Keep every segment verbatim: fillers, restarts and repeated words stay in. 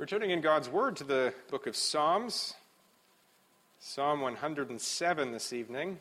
We're turning in God's Word to the book of Psalms, Psalm one hundred seven this evening.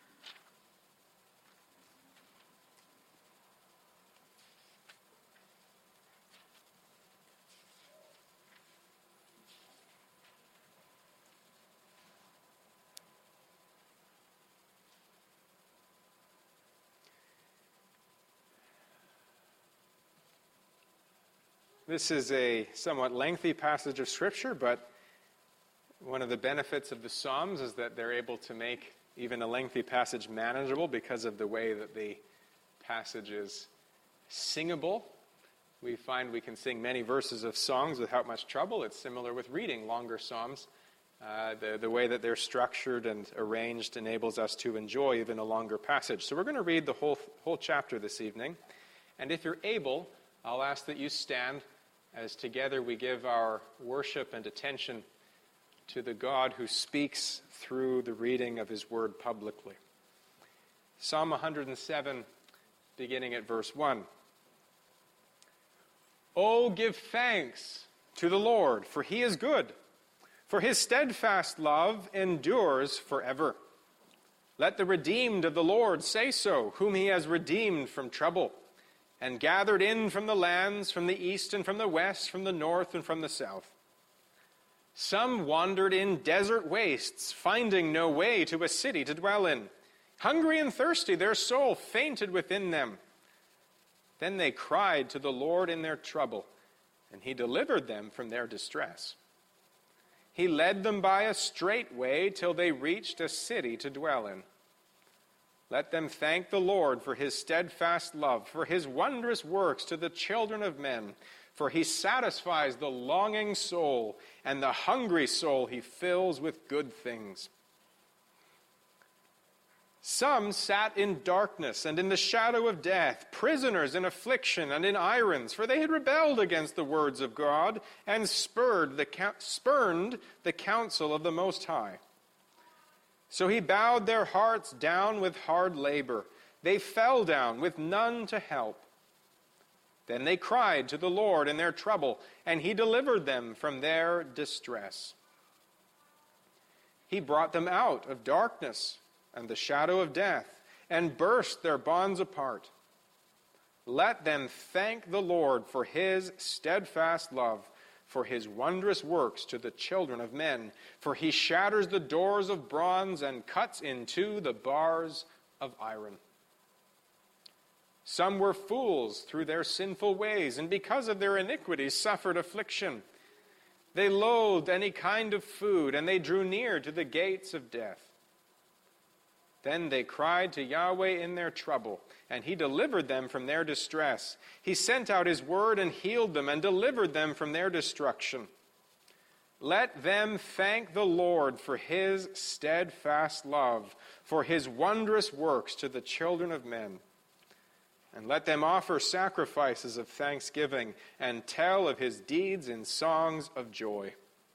This is a somewhat lengthy passage of Scripture, but one of the benefits of the Psalms is that they're able to make even a lengthy passage manageable because of the way that the passage is singable. We find we can sing many verses of songs without much trouble. It's similar with reading longer Psalms. Uh, the, the way that they're structured and arranged enables us to enjoy even a longer passage. So we're going to read the whole, whole chapter this evening. And if you're able, I'll ask that you stand as together we give our worship and attention to the God who speaks through the reading of his word publicly. Psalm one hundred seven, beginning at verse one. Oh, give thanks to the Lord, for he is good, for his steadfast love endures forever. Let the redeemed of the Lord say so, whom he has redeemed from trouble, and gathered in from the lands, from the east and from the west, from the north and from the south. Some wandered in desert wastes, finding no way to a city to dwell in. Hungry and thirsty, their soul fainted within them. Then they cried to the Lord in their trouble, and he delivered them from their distress. He led them by a straight way till they reached a city to dwell in. Let them thank the Lord for his steadfast love, for his wondrous works to the children of men. For he satisfies the longing soul, and the hungry soul he fills with good things. Some sat in darkness and in the shadow of death, prisoners in affliction and in irons, for they had rebelled against the words of God and spurned the, spurned the counsel of the Most High. So he bowed their hearts down with hard labor. They fell down with none to help. Then they cried to the Lord in their trouble, and he delivered them from their distress. He brought them out of darkness and the shadow of death, and burst their bonds apart. Let them thank the Lord for his steadfast love, for his wondrous works to the children of men. For he shatters the doors of bronze and cuts in two the bars of iron. Some were fools through their sinful ways, and because of their iniquities suffered affliction. They loathed any kind of food, and they drew near to the gates of death. Then they cried to Yahweh in their trouble, and he delivered them from their distress. He sent out his word and healed them and delivered them from their destruction. Let them thank the Lord for his steadfast love, for his wondrous works to the children of men. And let them offer sacrifices of thanksgiving and tell of his deeds in songs of joy.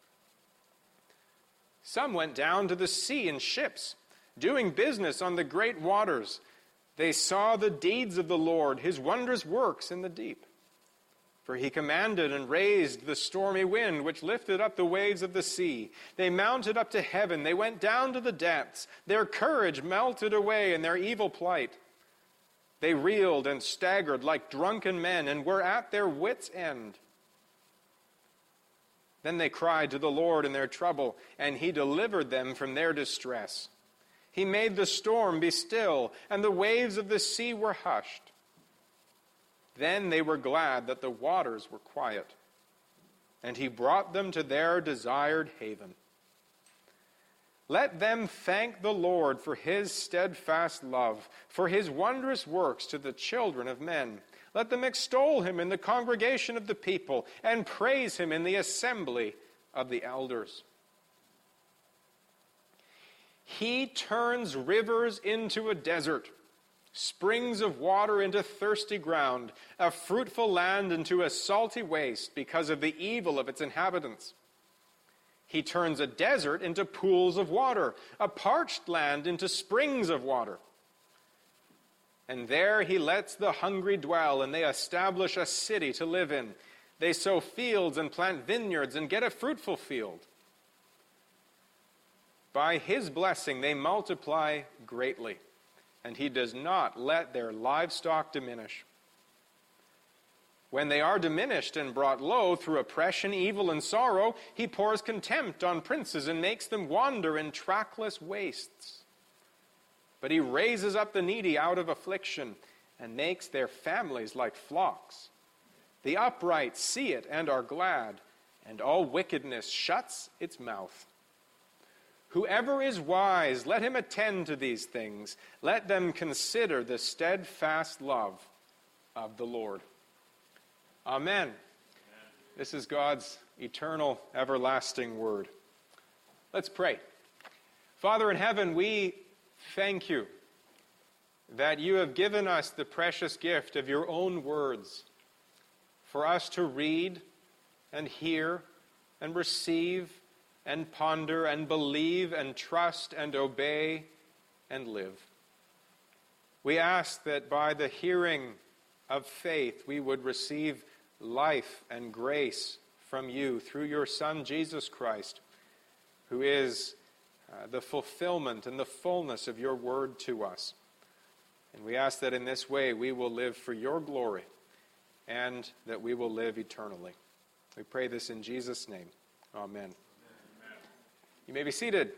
Some went down to the sea in ships, doing business on the great waters. They saw the deeds of the Lord, his wondrous works in the deep. For he commanded and raised the stormy wind, which lifted up the waves of the sea. They mounted up to heaven. They went down to the depths. Their courage melted away in their evil plight. They reeled and staggered like drunken men and were at their wits' end. Then they cried to the Lord in their trouble, and he delivered them from their distress. He made the storm be still, and the waves of the sea were hushed. Then they were glad that the waters were quiet, and he brought them to their desired haven. Let them thank the Lord for his steadfast love, for his wondrous works to the children of men. Let them extol him in the congregation of the people, and praise him in the assembly of the elders. He turns rivers into a desert, springs of water into thirsty ground, a fruitful land into a salty waste because of the evil of its inhabitants. He turns a desert into pools of water, a parched land into springs of water. And there he lets the hungry dwell, and they establish a city to live in. They sow fields and plant vineyards and get a fruitful field. By his blessing they multiply greatly, and he does not let their livestock diminish. When they are diminished and brought low through oppression, evil, and sorrow, he pours contempt on princes and makes them wander in trackless wastes. But he raises up the needy out of affliction and makes their families like flocks. The upright see it and are glad, and all wickedness shuts its mouth. Whoever is wise, let him attend to these things. Let them consider the steadfast love of the Lord. Amen. Amen. This is God's eternal, everlasting word. Let's pray. Father in heaven, we thank you that you have given us the precious gift of your own words for us to read and hear and receive and ponder and believe and trust and obey and live. We ask that by the hearing of faith we would receive life and grace from you through your Son, Jesus Christ, who is uh, the fulfillment and the fullness of your word to us. And we ask that in this way we will live for your glory and that we will live eternally. We pray this in Jesus' name. Amen. Amen. You may be seated.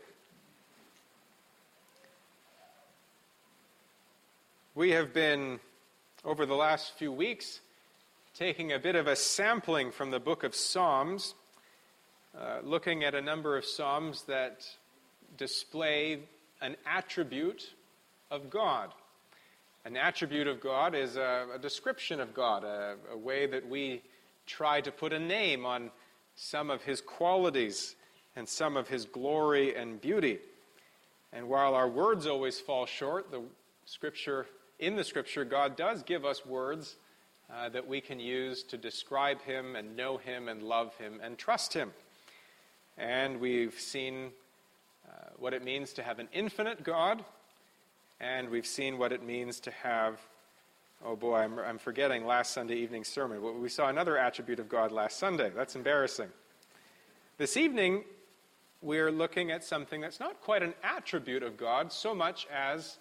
We have been, over the last few weeks, taking a bit of a sampling from the book of Psalms, uh, looking at a number of Psalms that display an attribute of God. An attribute of God is a, a description of God, a, a way that we try to put a name on some of his qualities and some of his glory and beauty. And while our words always fall short, the Scripture, in the Scripture, God does give us words uh, that we can use to describe him and know him and love him and trust him. And we've seen uh, what it means to have an infinite God, and we've seen what it means to have, oh boy, I'm, I'm forgetting last Sunday evening's sermon. We saw another attribute of God last Sunday. That's embarrassing. This evening, we're looking at something that's not quite an attribute of God so much as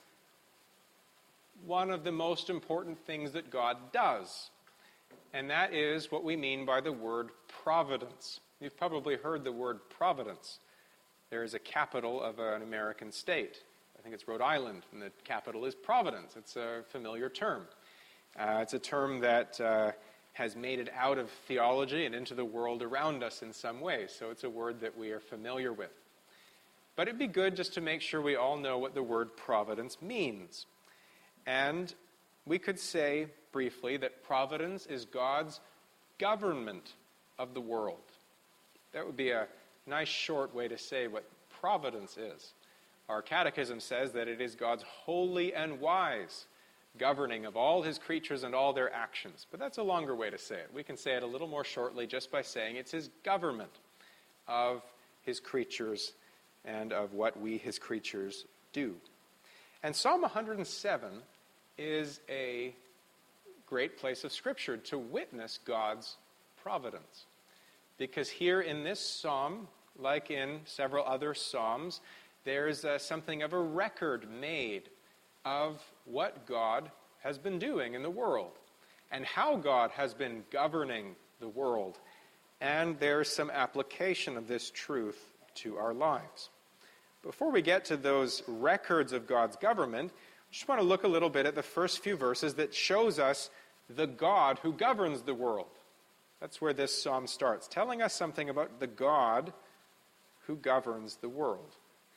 one of the most important things that God does. And that is what we mean by the word providence. You've probably heard the word providence. There is a capital of an American state. I think it's Rhode Island, and the capital is Providence. It's a familiar term. Uh, it's a term that uh, has made it out of theology and into the world around us in some way, so it's a word that we are familiar with. But it'd be good just to make sure we all know what the word providence means. And we could say briefly that providence is God's government of the world. That would be a nice short way to say what providence is. Our catechism says that it is God's holy and wise governing of all his creatures and all their actions. But that's a longer way to say it. We can say it a little more shortly just by saying it's his government of his creatures and of what we, his creatures, do. And Psalm one hundred seven is a great place of Scripture to witness God's providence. Because here in this psalm, like in several other psalms, there's uh, something of a record made of what God has been doing in the world and how God has been governing the world. And there's some application of this truth to our lives. Before we get to those records of God's government, I just want to look a little bit at the first few verses that shows us the God who governs the world. That's where this psalm starts, telling us something about the God who governs the world.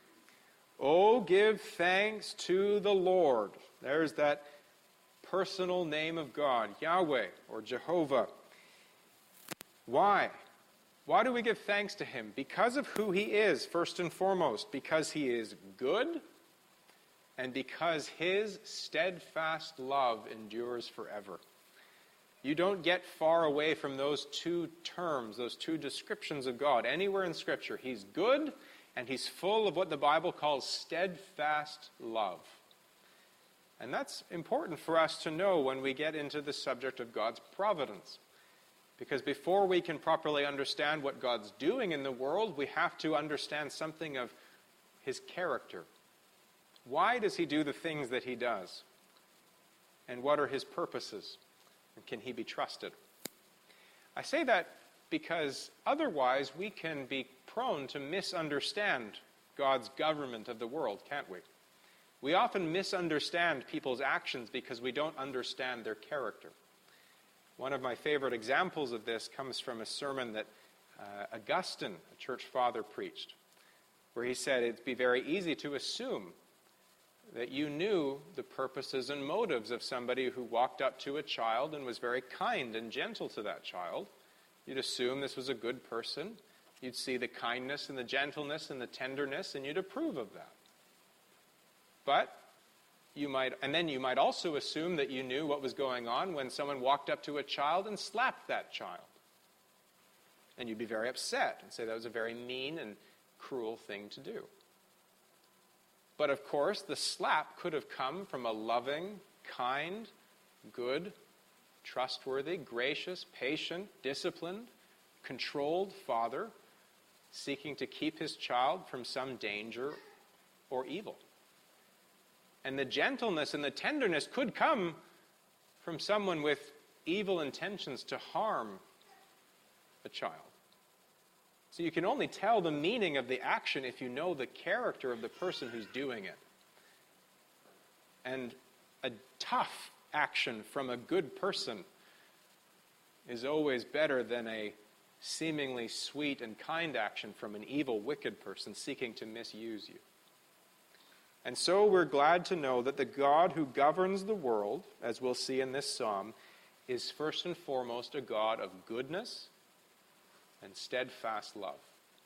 Oh, give thanks to the Lord. There's that personal name of God, Yahweh or Jehovah. Why? Why do we give thanks to him? Because of who he is, first and foremost. Because he is good, and because his steadfast love endures forever. You don't get far away from those two terms, those two descriptions of God. Anywhere in Scripture, he's good, and he's full of what the Bible calls steadfast love. And that's important for us to know when we get into the subject of God's providence. Because before we can properly understand what God's doing in the world, we have to understand something of his character. Why does he do the things that he does? And what are his purposes? And can he be trusted? I say that because otherwise we can be prone to misunderstand God's government of the world, can't we? We often misunderstand people's actions because we don't understand their character. One of my favorite examples of this comes from a sermon that uh, Augustine, a church father, preached, where he said it'd be very easy to assume that you knew the purposes and motives of somebody who walked up to a child and was very kind and gentle to that child. You'd assume this was a good person. You'd see the kindness and the gentleness and the tenderness, and you'd approve of that. But you might, and then you might also assume that you knew what was going on when someone walked up to a child and slapped that child. And you'd be very upset and say that was a very mean and cruel thing to do. But of course, the slap could have come from a loving, kind, good, trustworthy, gracious, patient, disciplined, controlled father seeking to keep his child from some danger or evil. And the gentleness and the tenderness could come from someone with evil intentions to harm a child. So you can only tell the meaning of the action if you know the character of the person who's doing it. And a tough action from a good person is always better than a seemingly sweet and kind action from an evil, wicked person seeking to misuse you. And so we're glad to know that the God who governs the world, as we'll see in this psalm, is first and foremost a God of goodness and steadfast love.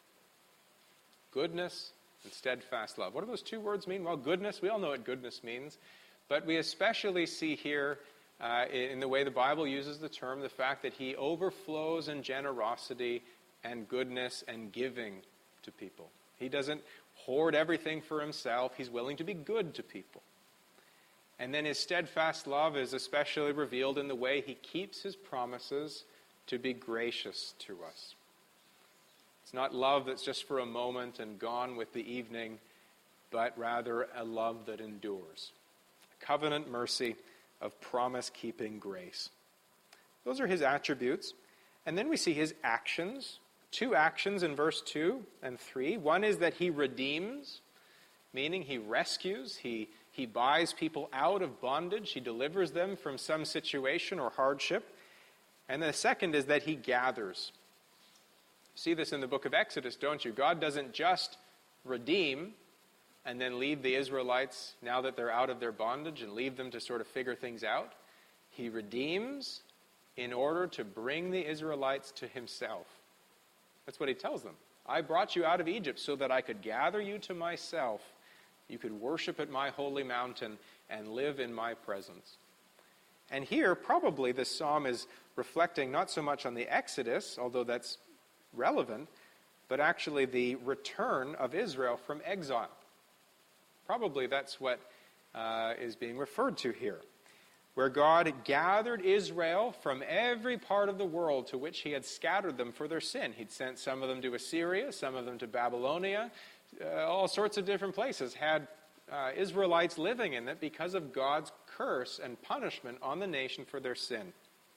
Goodness and steadfast love. What do those two words mean? Well, goodness, we all know what goodness means, but we especially see here uh, in the way the Bible uses the term, the fact that he overflows in generosity and goodness and giving to people. He doesn't hoard everything for himself. He's willing to be good to people. And then his steadfast love is especially revealed in the way he keeps his promises to be gracious to us. It's not love that's just for a moment and gone with the evening, but rather a love that endures. A covenant mercy of promise-keeping grace. Those are his attributes. And then we see his actions. Two actions in verse two and three. One is that he redeems, meaning he rescues, he, he buys people out of bondage, he delivers them from some situation or hardship. And the second is that he gathers. You see this in the book of Exodus, don't you? God doesn't just redeem and then leave the Israelites, now that they're out of their bondage, and leave them to sort of figure things out. He redeems in order to bring the Israelites to himself. That's what he tells them. I brought you out of Egypt so that I could gather you to myself. You could worship at my holy mountain and live in my presence. And here, probably this psalm is reflecting not so much on the Exodus, although that's relevant, but actually the return of Israel from exile. Probably that's what uh, is being referred to here, where God gathered Israel from every part of the world to which he had scattered them for their sin. He'd sent some of them to Assyria, some of them to Babylonia, uh, all sorts of different places had uh, Israelites living in it because of God's curse and punishment on the nation for their sin.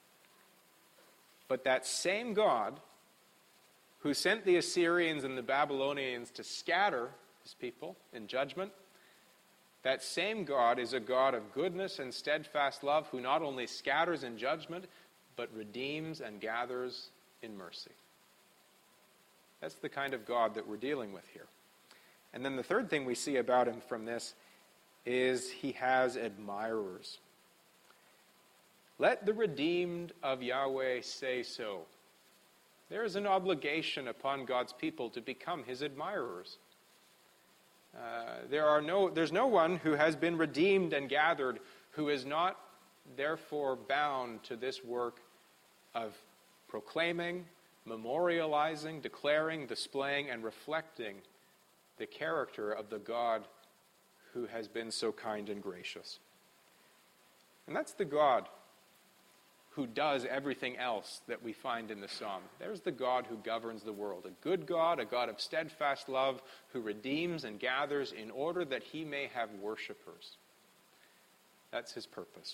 But that same God who sent the Assyrians and the Babylonians to scatter his people in judgment, that same God is a God of goodness and steadfast love who not only scatters in judgment, but redeems and gathers in mercy. That's the kind of God that we're dealing with here. And then the third thing we see about him from this is he has admirers. Let the redeemed of Yahweh say so. There is an obligation upon God's people to become his admirers. Uh, there are no, there's no one who has been redeemed and gathered who is not therefore bound to this work of proclaiming, memorializing, declaring, displaying, and reflecting the character of the God who has been so kind and gracious. And that's the God who does everything else that we find in the psalm. There's the God who governs the world, a good God, a God of steadfast love, who redeems and gathers in order that he may have worshipers. That's his purpose.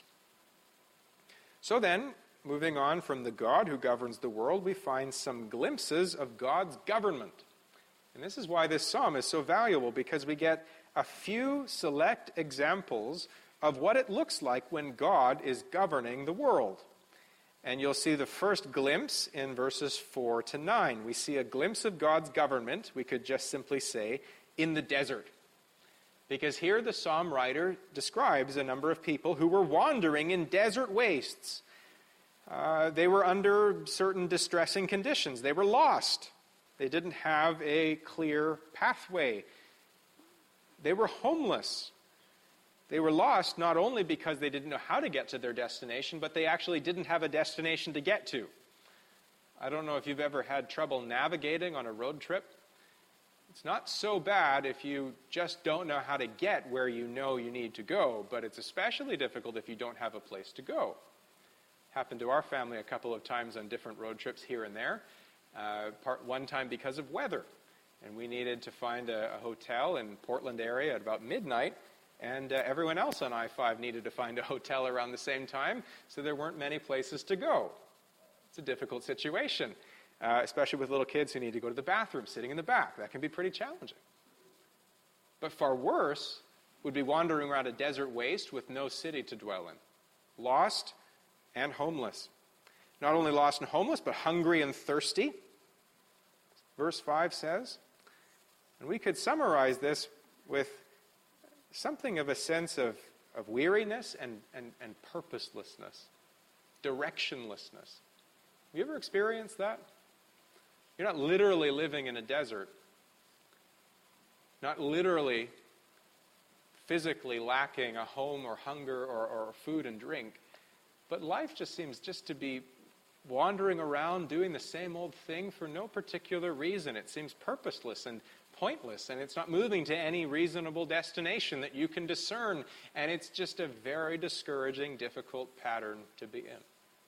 So then, moving on from the God who governs the world, we find some glimpses of God's government. And this is why this psalm is so valuable, because we get a few select examples of what it looks like when God is governing the world. And you'll see the first glimpse in verses four to nine. We see a glimpse of God's government, we could just simply say, in the desert. Because here the psalm writer describes a number of people who were wandering in desert wastes. Uh, they were under certain distressing conditions. They were lost. They didn't have a clear pathway. They were homeless. They were lost not only because they didn't know how to get to their destination, but they actually didn't have a destination to get to. I don't know if you've ever had trouble navigating on a road trip. It's not so bad if you just don't know how to get where you know you need to go, but it's especially difficult if you don't have a place to go. Happened to our family a couple of times on different road trips here and there. Uh, part one time because of weather. And we needed to find a, a hotel in Portland area at about midnight. And uh, everyone else on I five needed to find a hotel around the same time, so there weren't many places to go. It's a difficult situation, uh, especially with little kids who need to go to the bathroom sitting in the back. That can be pretty challenging. But far worse would be wandering around a desert waste with no city to dwell in. Lost and homeless. Not only lost and homeless, but hungry and thirsty. Verse five says, and we could summarize this with something of a sense of, of weariness and, and, and purposelessness, directionlessness. Have you ever experienced that? You're not literally living in a desert, not literally physically lacking a home or hunger or, or food and drink, but life just seems just to be wandering around doing the same old thing for no particular reason. It seems purposeless and pointless, and it's not moving to any reasonable destination that you can discern, and it's just a very discouraging, difficult pattern to be in.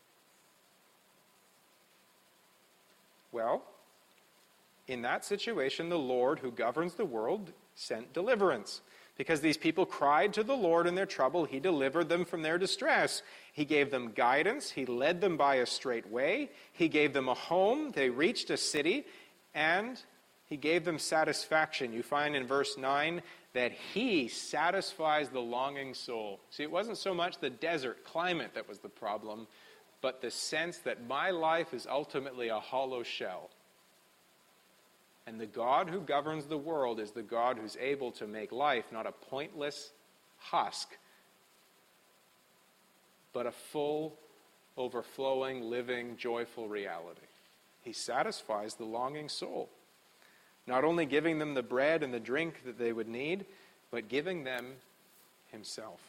Well, in that situation, the Lord who governs the world sent deliverance. Because these people cried to the Lord in their trouble, he delivered them from their distress. He gave them guidance. He led them by a straight way. He gave them a home. They reached a city, and he gave them satisfaction. You find in verse nine that he satisfies the longing soul. See, it wasn't so much the desert climate that was the problem, but the sense that my life is ultimately a hollow shell. And the God who governs the world is the God who's able to make life not a pointless husk, but a full, overflowing, living, joyful reality. He satisfies the longing soul, not only giving them the bread and the drink that they would need, but giving them himself.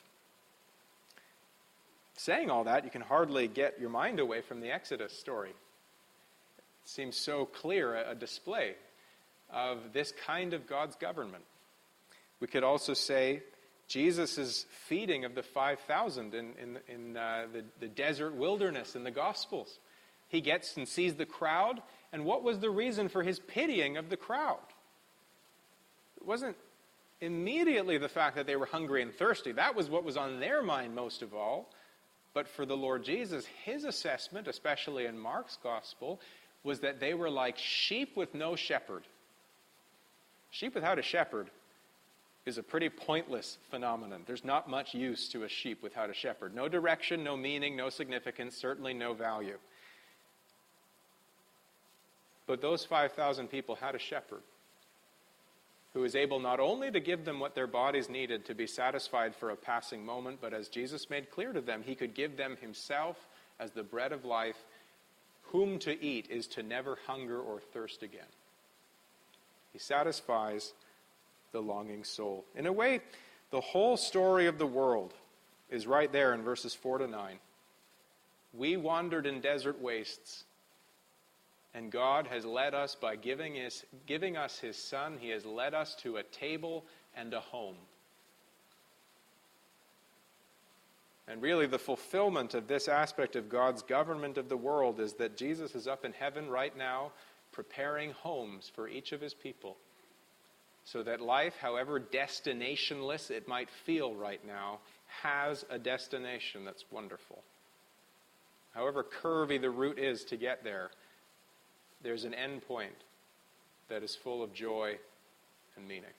Saying all that, you can hardly get your mind away from the Exodus story. It seems so clear a display of this kind of God's government. We could also say Jesus' feeding of the five thousand in, in, in uh, the, the desert wilderness in the Gospels. He gets and sees the crowd, and what was the reason for his pitying of the crowd? It wasn't immediately the fact that they were hungry and thirsty. That was what was on their mind most of all. But for the Lord Jesus, his assessment, especially in Mark's Gospel, was that they were like sheep with no shepherd. Sheep without a shepherd is a pretty pointless phenomenon. There's not much use to a sheep without a shepherd. No direction, no meaning, no significance, certainly no value. But those five thousand people had a shepherd who was able not only to give them what their bodies needed to be satisfied for a passing moment, but as Jesus made clear to them, he could give them himself as the bread of life. Whom to eat is to never hunger or thirst again. He satisfies the longing soul. In a way, the whole story of the world is right there in verses four to nine. We wandered in desert wastes, and God has led us by giving, his, giving us his Son. He has led us to a table and a home. And really the fulfillment of this aspect of God's government of the world is that Jesus is up in heaven right now preparing homes for each of his people, so that life, however destinationless it might feel right now, has a destination that's wonderful. However curvy the route is to get there, there's an end point that is full of joy and meaning.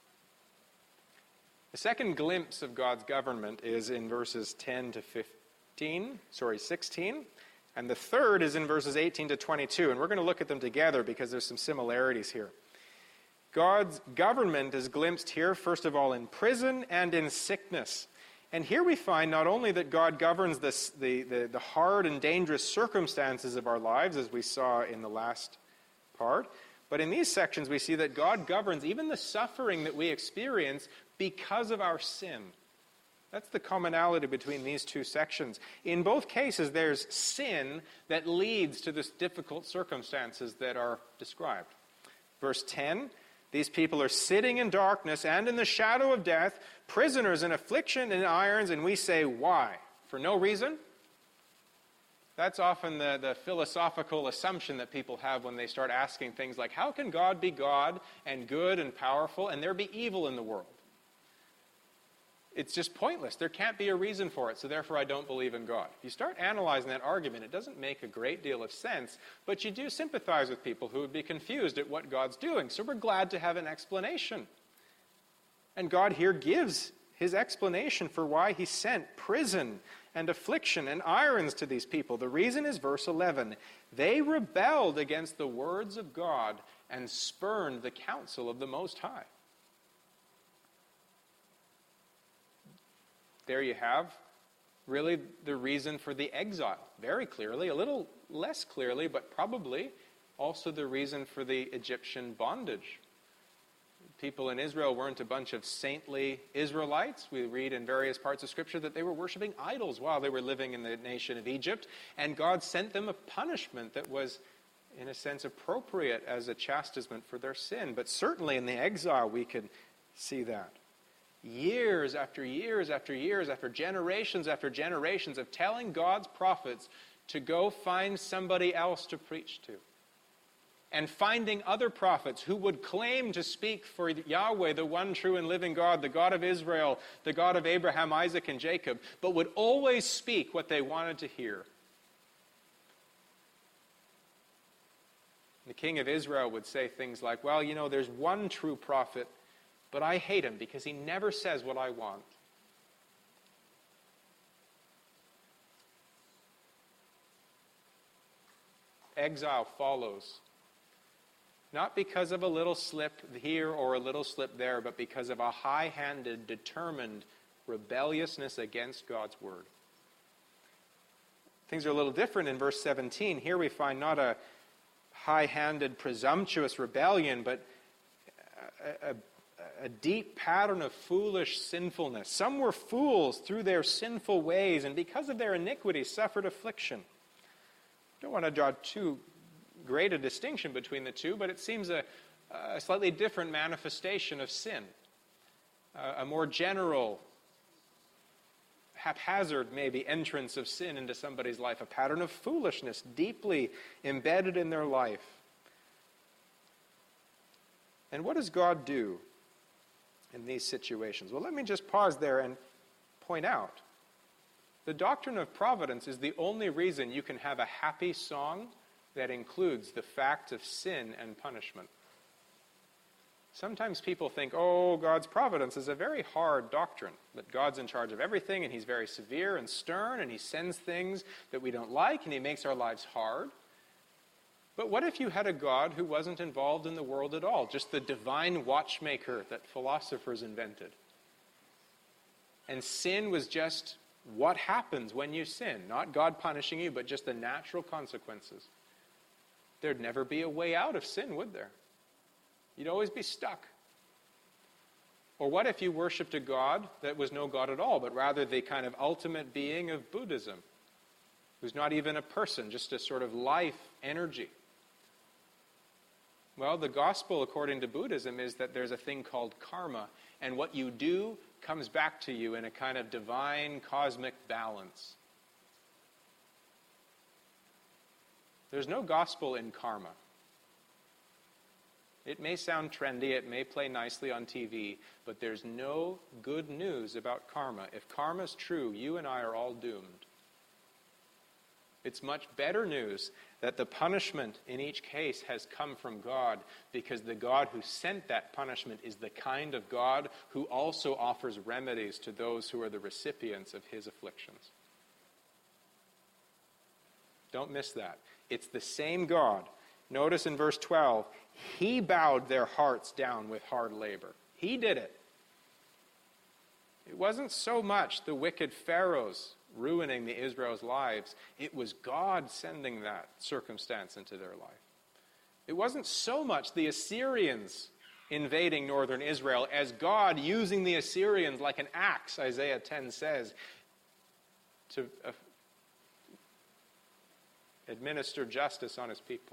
The second glimpse of God's government is in verses ten to fifteen, sorry, sixteen. And the third is in verses eighteen to twenty-two. And we're going to look at them together because there's some similarities here. God's government is glimpsed here, first of all, in prison and in sickness. And here we find not only that God governs this, the, the, the hard and dangerous circumstances of our lives, as we saw in the last part, but in these sections we see that God governs even the suffering that we experience because of our sin. That's the commonality between these two sections. In both cases, there's sin that leads to the difficult circumstances that are described. Verse ten, these people are sitting in darkness and in the shadow of death, prisoners in affliction and irons, and we say, why? For no reason? That's often the, the philosophical assumption that people have when they start asking things like, how can God be God and good and powerful and there be evil in the world? It's just pointless. There can't be a reason for it, so therefore I don't believe in God. If you start analyzing that argument, it doesn't make a great deal of sense, but you do sympathize with people who would be confused at what God's doing. So we're glad to have an explanation. And God here gives his explanation for why he sent prison and affliction and irons to these people. The reason is verse eleven. They rebelled against the words of God and spurned the counsel of the Most High. There you have really the reason for the exile. Very clearly, a little less clearly, but probably also the reason for the Egyptian bondage. People in Israel weren't a bunch of saintly Israelites. We read in various parts of Scripture that they were worshiping idols while they were living in the nation of Egypt, and God sent them a punishment that was, in a sense, appropriate as a chastisement for their sin. But certainly in the exile we can see that. Years after years after years after generations after generations of telling God's prophets to go find somebody else to preach to. And finding other prophets who would claim to speak for Yahweh, the one true and living God, the God of Israel, the God of Abraham, Isaac, and Jacob, but would always speak what they wanted to hear. The king of Israel would say things like, well, you know, there's one true prophet, but I hate him because he never says what I want. Exile follows, not because of a little slip here or a little slip there, but because of a high-handed, determined rebelliousness against God's word. Things are a little different in verse seventeen. Here we find not a high-handed, presumptuous rebellion, but a, a a deep pattern of foolish sinfulness. Some were fools through their sinful ways, and because of their iniquity suffered affliction. I don't want to draw too great a distinction between the two, but it seems a, a slightly different manifestation of sin. A, a more general, haphazard maybe, entrance of sin into somebody's life. A pattern of foolishness deeply embedded in their life. And what does God do in these situations? Well, let me just pause there and point out. The doctrine of providence is the only reason you can have a happy song that includes the fact of sin and punishment. Sometimes people think, oh, God's providence is a very hard doctrine, that God's in charge of everything and he's very severe and stern and he sends things that we don't like and he makes our lives hard. But what if you had a God who wasn't involved in the world at all, just the divine watchmaker that philosophers invented? And sin was just what happens when you sin, not God punishing you, but just the natural consequences. There'd never be a way out of sin, would there? You'd always be stuck. Or what if you worshipped a God that was no God at all, but rather the kind of ultimate being of Buddhism, who's not even a person, just a sort of life energy? Well, the gospel, according to Buddhism, is that there's a thing called karma, and what you do comes back to you in a kind of divine cosmic balance. There's no gospel in karma. It may sound trendy, it may play nicely on T V, but there's no good news about karma. If karma's true, you and I are all doomed. It's much better news that the punishment in each case has come from God, because the God who sent that punishment is the kind of God who also offers remedies to those who are the recipients of his afflictions. Don't miss that. It's the same God. Notice in verse twelve, he bowed their hearts down with hard labor. He did it. It wasn't so much the wicked pharaohs ruining the Israel's lives. It was God sending that circumstance into their life. It wasn't so much the Assyrians invading northern Israel as God using the Assyrians like an axe, Isaiah ten says, to uh, administer justice on his people.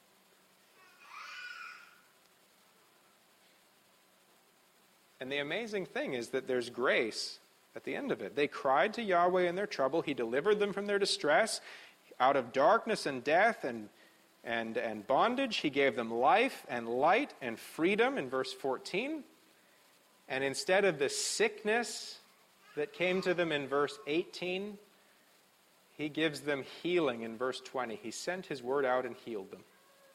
And the amazing thing is that there's grace at the end of it. They cried to Yahweh in their trouble. He delivered them from their distress. Out of darkness and death and, and, and bondage, he gave them life and light and freedom in verse fourteen. And instead of the sickness that came to them in verse eighteen, he gives them healing in verse twenty. He sent his word out and healed them.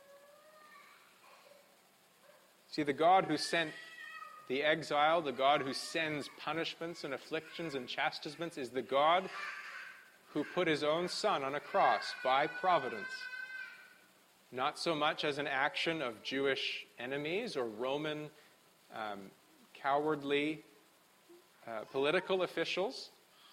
See, the God who sent the exile, the God who sends punishments and afflictions and chastisements, is the God who put his own Son on a cross by providence. Not so much as an action of Jewish enemies or Roman um, cowardly uh, political officials,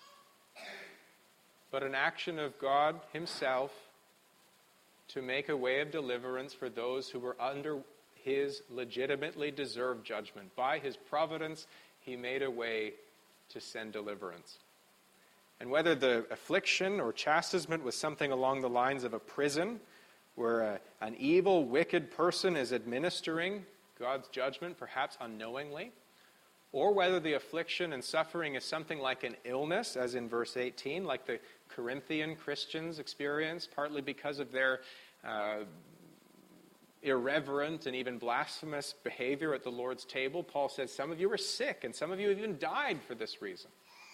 but an action of God himself to make a way of deliverance for those who were under his legitimately deserved judgment. By his providence, he made a way to send deliverance. And whether the affliction or chastisement was something along the lines of a prison, where a, an evil, wicked person is administering God's judgment, perhaps unknowingly, or whether the affliction and suffering is something like an illness, as in verse eighteen, like the Corinthian Christians experienced, partly because of their uh, irreverent and even blasphemous behavior at the Lord's table. Paul says some of you are sick and some of you have even died for this reason.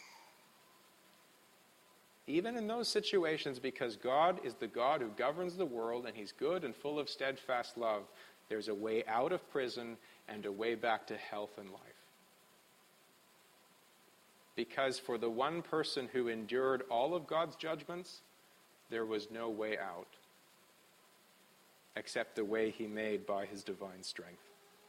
Even in those situations, because God is the God who governs the world and he's good and full of steadfast love, there's a way out of prison and a way back to health and life. Because for the one person who endured all of God's judgments, there was no way out, except the way he made by his divine strength.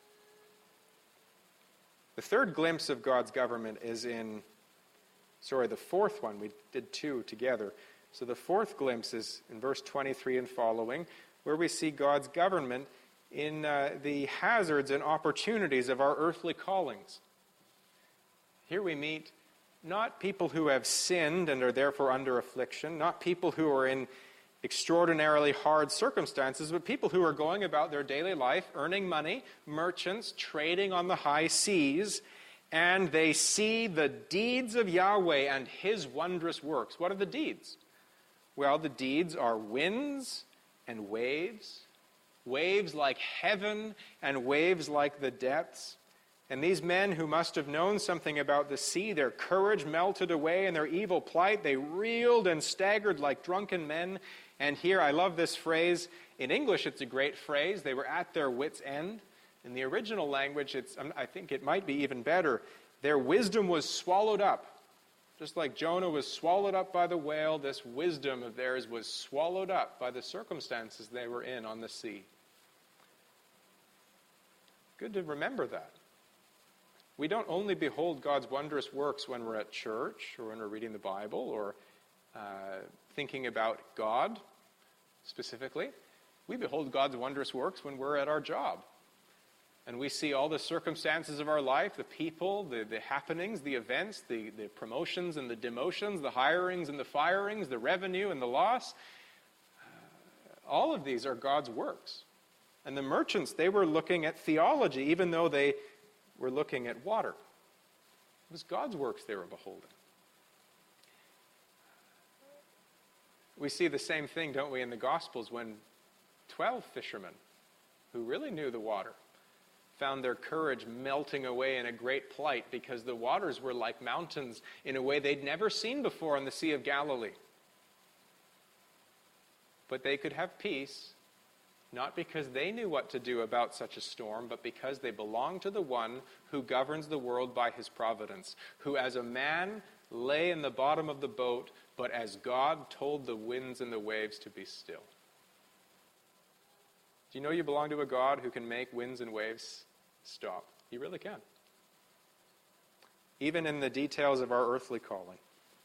The third glimpse of God's government is in, sorry, the fourth one. We did two together. So the fourth glimpse is in verse twenty-three and following, where we see God's government in uh, the hazards and opportunities of our earthly callings. Here we meet not people who have sinned and are therefore under affliction, not people who are in extraordinarily hard circumstances, but people who are going about their daily life, earning money, merchants, trading on the high seas, and they see the deeds of Yahweh and his wondrous works. What are the deeds? Well, the deeds are winds and waves, waves like heaven and waves like the depths. And these men who must have known something about the sea, their courage melted away in their evil plight. They reeled and staggered like drunken men. And here, I love this phrase. In English, it's a great phrase. They were at their wits' end. In the original language, it's, I think it might be even better. Their wisdom was swallowed up. Just like Jonah was swallowed up by the whale, this wisdom of theirs was swallowed up by the circumstances they were in on the sea. Good to remember that. We don't only behold God's wondrous works when we're at church or when we're reading the Bible or uh, thinking about God specifically. We behold God's wondrous works when we're at our job. And we see all the circumstances of our life, the people, the, the happenings, the events, the, the promotions and the demotions, the hirings and the firings, the revenue and the loss. Uh, all of these are God's works. And the merchants, they were looking at theology, even though they were looking at water. It was God's works they were beholding. We see the same thing, don't we, in the Gospels when twelve fishermen who really knew the water found their courage melting away in a great plight because the waters were like mountains in a way they'd never seen before on the Sea of Galilee. But they could have peace, not because they knew what to do about such a storm, but because they belonged to the one who governs the world by his providence, who as a man lay in the bottom of the boat, but as God told the winds and the waves to be still. Do you know you belong to a God who can make winds and waves stop? He really can. Even in the details of our earthly calling.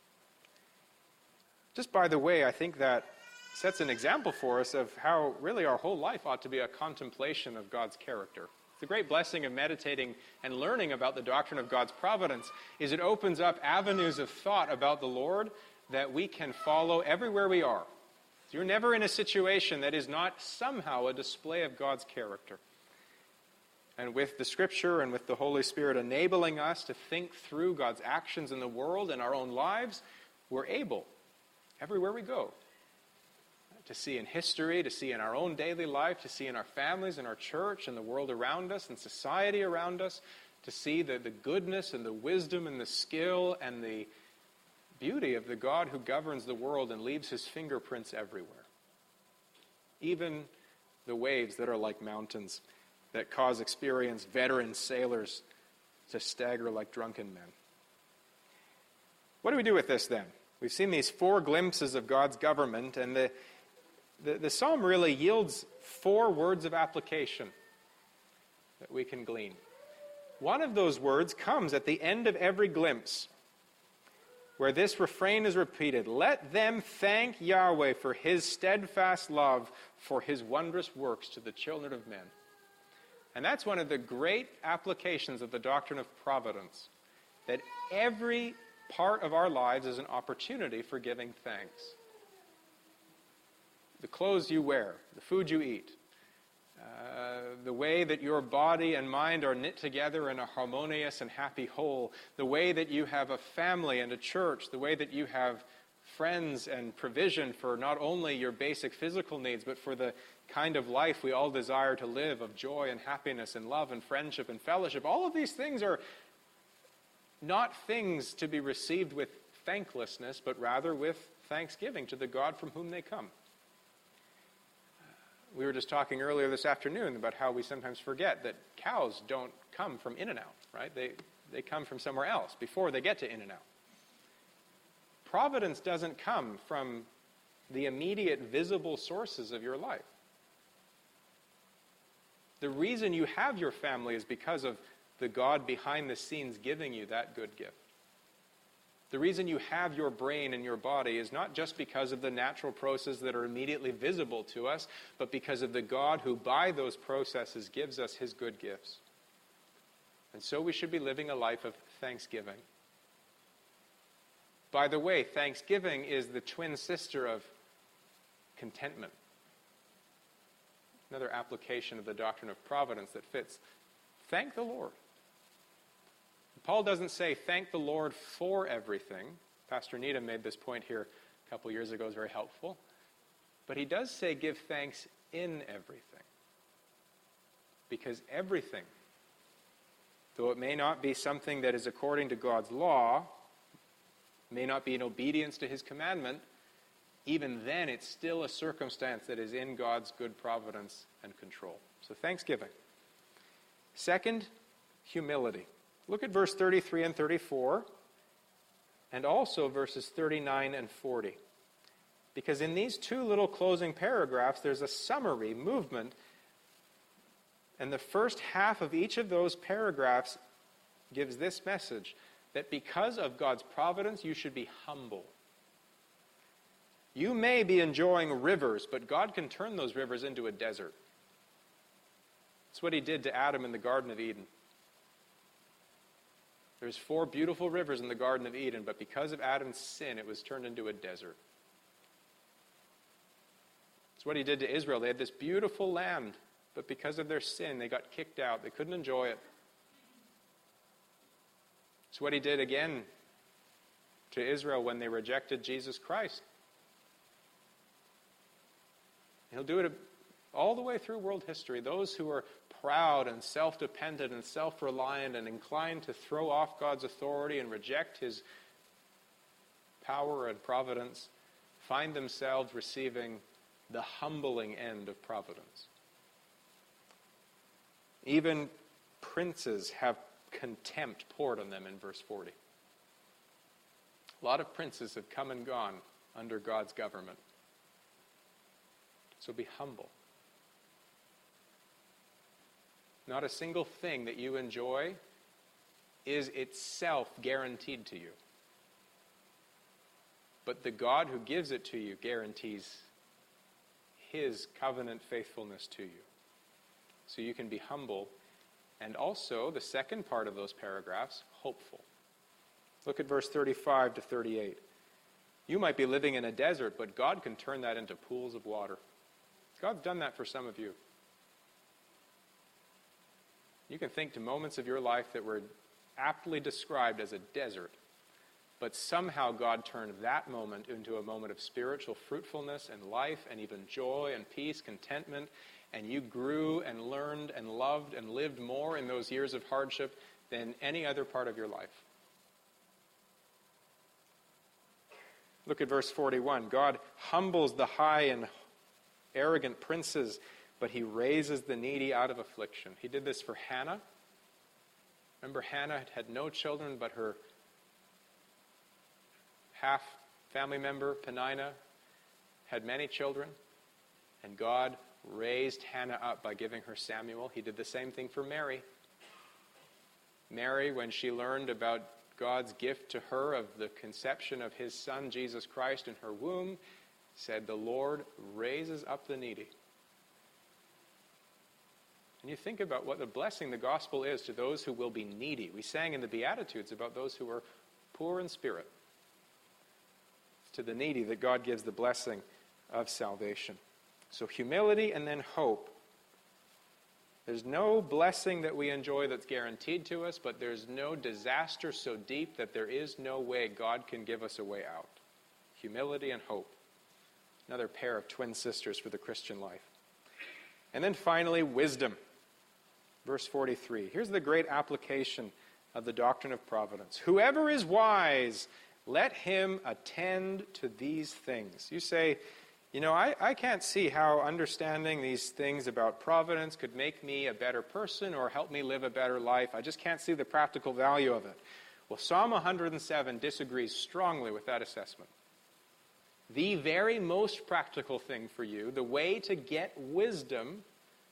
Just by the way, I think that sets an example for us of how really our whole life ought to be a contemplation of God's character. The great blessing of meditating and learning about the doctrine of God's providence is it opens up avenues of thought about the Lord that we can follow everywhere we are. So you're never in a situation that is not somehow a display of God's character. And with the Scripture and with the Holy Spirit enabling us to think through God's actions in the world and our own lives, we're able, everywhere we go, to see in history, to see in our own daily life, to see in our families, in our church, and the world around us, and society around us, to see the, the goodness and the wisdom and the skill and the beauty of the God who governs the world and leaves his fingerprints everywhere. Even the waves that are like mountains that cause experienced veteran sailors to stagger like drunken men. What do we do with this then? We've seen these four glimpses of God's government, and the, the, the psalm really yields four words of application that we can glean. One of those words comes at the end of every glimpse, where this refrain is repeated: let them thank Yahweh for his steadfast love, for his wondrous works to the children of men. And that's one of the great applications of the doctrine of providence, that every part of our lives is an opportunity for giving thanks. The clothes you wear, the food you eat, uh, the way that your body and mind are knit together in a harmonious and happy whole, the way that you have a family and a church, the way that you have friends and provision for not only your basic physical needs, but for the kind of life we all desire to live, of joy and happiness and love and friendship and fellowship. All of these things are not things to be received with thanklessness, but rather with thanksgiving to the God from whom they come. We were just talking earlier this afternoon about how we sometimes forget that cows don't come from In-N-Out, right? They, they come from somewhere else before they get to In-N-Out. Providence doesn't come from the immediate visible sources of your life. The reason you have your family is because of the God behind the scenes giving you that good gift. The reason you have your brain and your body is not just because of the natural processes that are immediately visible to us, but because of the God who by those processes gives us his good gifts. And so we should be living a life of thanksgiving. By the way, thanksgiving is the twin sister of contentment. Another application of the doctrine of providence that fits. Thank the Lord. Paul doesn't say thank the Lord for everything. Pastor Needham made this point here a couple years ago. It was very helpful. But he does say give thanks in everything. Because everything, though it may not be something that is according to God's law, may not be in obedience to his commandment, even then it's still a circumstance that is in God's good providence and control. So thanksgiving. Second, humility. Look at verse thirty-three and thirty-four, and also verses thirty-nine and forty. Because in these two little closing paragraphs, there's a summary movement, and the first half of each of those paragraphs gives this message, that because of God's providence, you should be humble. You may be enjoying rivers, but God can turn those rivers into a desert. That's what he did to Adam in the Garden of Eden. There's four beautiful rivers in the Garden of Eden, but because of Adam's sin, it was turned into a desert. It's what he did to Israel. They had this beautiful land, but because of their sin, they got kicked out. They couldn't enjoy it. It's what he did again to Israel when they rejected Jesus Christ. He'll do it all the way through world history. Those who are proud and self-dependent and self-reliant and inclined to throw off God's authority and reject his power and providence find themselves receiving the humbling end of providence. Even princes have contempt poured on them in verse forty. A lot of princes have come and gone under God's government. So be humble. Not a single thing that you enjoy is itself guaranteed to you. But the God who gives it to you guarantees his covenant faithfulness to you. So you can be humble, and also, the second part of those paragraphs, hopeful. Look at verse thirty-five to thirty-eight. You might be living in a desert, but God can turn that into pools of water. God's done that for some of you. You can think to moments of your life that were aptly described as a desert, but somehow God turned that moment into a moment of spiritual fruitfulness and life and even joy and peace, contentment, and you grew and learned and loved and lived more in those years of hardship than any other part of your life. Look at verse forty-one. God humbles the high and arrogant princes, but he raises the needy out of affliction. He did this for Hannah. Remember, Hannah had no children, but her half family member, Peninnah, had many children, and God raised Hannah up by giving her Samuel. He did the same thing for Mary. Mary, when she learned about God's gift to her of the conception of his son, Jesus Christ, in her womb, said, "The Lord raises up the needy." And you think about what a blessing the gospel is to those who will be needy. We sang in the Beatitudes about those who are poor in spirit. It's to the needy that God gives the blessing of salvation. So humility and then hope. There's no blessing that we enjoy that's guaranteed to us, but there's no disaster so deep that there is no way God can give us a way out. Humility and hope. Another pair of twin sisters for the Christian life. And then finally, wisdom. Verse forty-three. Here's the great application of the doctrine of providence. Whoever is wise, let him attend to these things. You say, you know, I, I can't see how understanding these things about providence could make me a better person or help me live a better life. I just can't see the practical value of it. Well, Psalm one hundred seven disagrees strongly with that assessment. The very most practical thing for you, the way to get wisdom,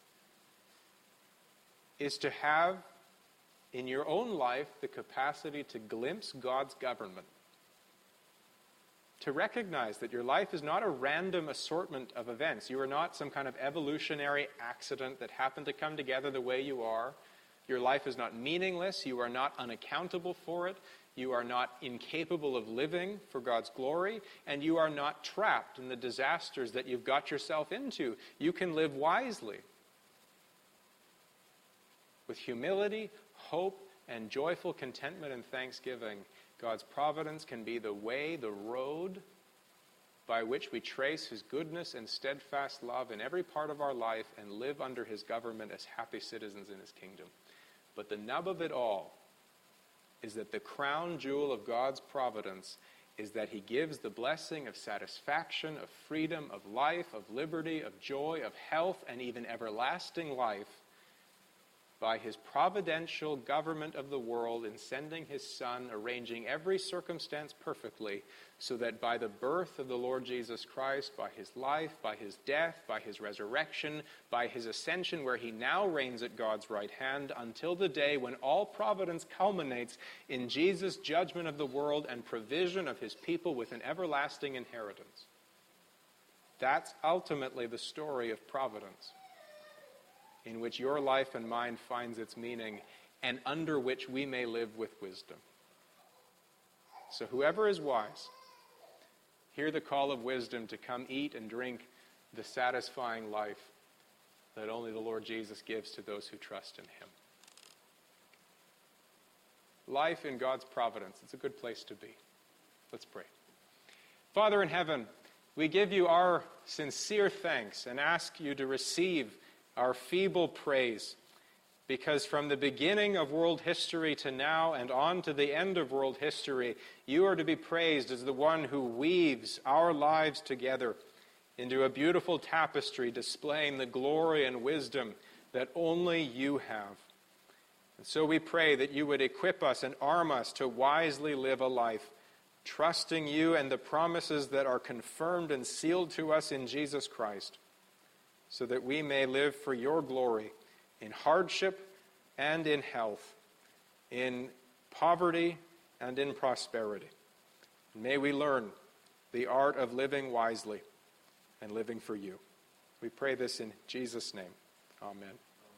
is to have in your own life the capacity to glimpse God's government. To recognize that your life is not a random assortment of events. You are not some kind of evolutionary accident that happened to come together the way you are. Your life is not meaningless. You are not unaccountable for it. You are not incapable of living for God's glory. And you are not trapped in the disasters that you've got yourself into. You can live wisely. With humility, hope, and joyful contentment and thanksgiving, God's providence can be the way, the road by which we trace his goodness and steadfast love in every part of our life and live under his government as happy citizens in his kingdom. But the nub of it all is that the crown jewel of God's providence is that he gives the blessing of satisfaction, of freedom, of life, of liberty, of joy, of health, and even everlasting life by his providential government of the world in sending his Son, arranging every circumstance perfectly, so that by the birth of the Lord Jesus Christ, by his life, by his death, by his resurrection, by his ascension where he now reigns at God's right hand, until the day when all providence culminates in Jesus' judgment of the world and provision of his people with an everlasting inheritance. That's ultimately the story of providence, in which your life and mine finds its meaning, and under which we may live with wisdom. So whoever is wise, hear the call of wisdom to come eat and drink the satisfying life that only the Lord Jesus gives to those who trust in him. life in God's providence. It's a good place to be. Let's pray. Father in heaven, we give you our sincere thanks and ask you to receive our feeble praise, because from the beginning of world history to now and on to the end of world history, you are to be praised as the one who weaves our lives together into a beautiful tapestry displaying the glory and wisdom that only you have. And so we pray that you would equip us and arm us to wisely live a life, trusting you and the promises that are confirmed and sealed to us in Jesus Christ, so that we may live for your glory in hardship and in health, in poverty and in prosperity. May we learn the art of living wisely and living for you. We pray this in Jesus' name. Amen.